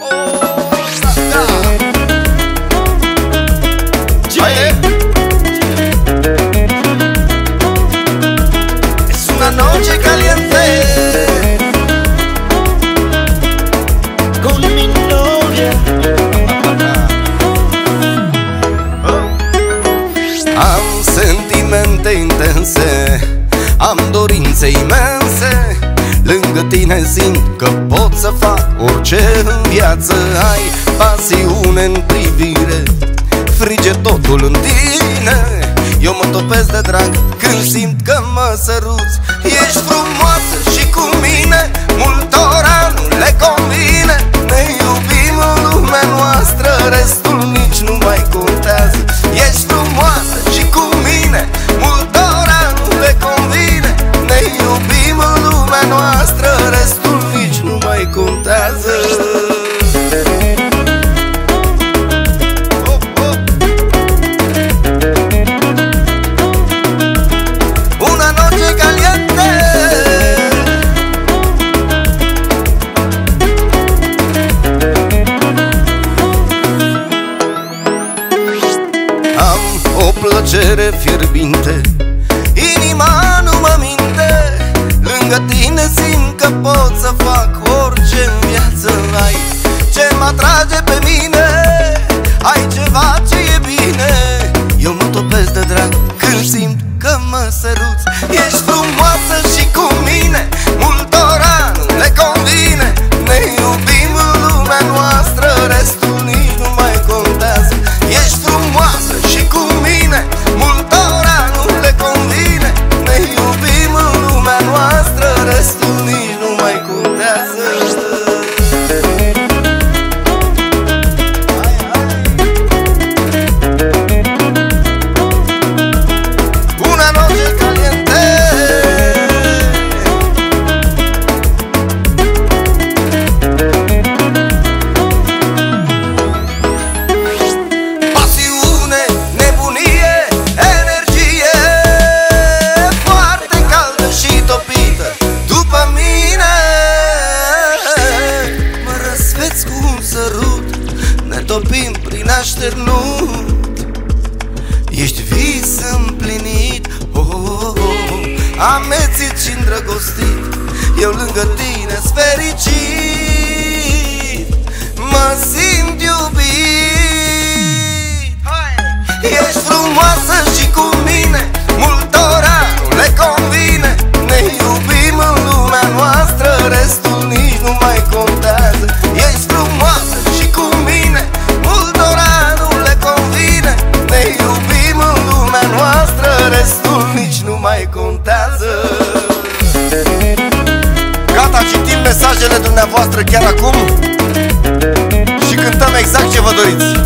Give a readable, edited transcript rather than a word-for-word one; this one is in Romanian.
Es una noche caliente con mi novia. Am sentimente intense, am dorințe imense. Lângă tine simt că pot să fac orice în viață. Ai pasiune în privire, frige totul în tine. Eu mă topesc de drag când simt că mă săruți. Ești frumoasă și cu mine multora nu le convine. Ne iubim în lumea noastră, restul nici nu mai contează. Ești frumoasă și cu mine multora nu le convine. Ne iubim în lumea noastră, restul nici nu mai contează. Plăcere fierbinte, inima nu mă minte. Lângă tine simt că pot să fac orice în viață. Ai ce mă atrage pe mine, ai ceva ce e bine. Eu mă topesc de drag când simt că mă săruți. Ești frumoasă și cu mine multora nu le convine. Ne iubim în lumea noastră, restul nici nu mai contează. Ești frumoasă și cu mine multora nu le convine. Ne iubim în lumea noastră, restul nici nu mai contează. Una noche caliente, pasiune, nebunie, energie foarte caldă și topită după mine. Mă răsfeți cu un sărut, ne topim prin așternut. Ești vis împlinit, oh, oh, oh. Amețit și îndrăgostit, eu lângă tine-s fericit. Mă simt iubit. Ești frumoasă și cu mine multora nu le convine. Ne iubim în lumea noastră, restul nici nu mai contează. Ești frumoasă și cu mine multora nu le convine. Ne iubim în lumea noastră, restul nici nu mai contează. Gata, citim mesajele dumneavoastră chiar acum și cântăm exact ce vă doriți.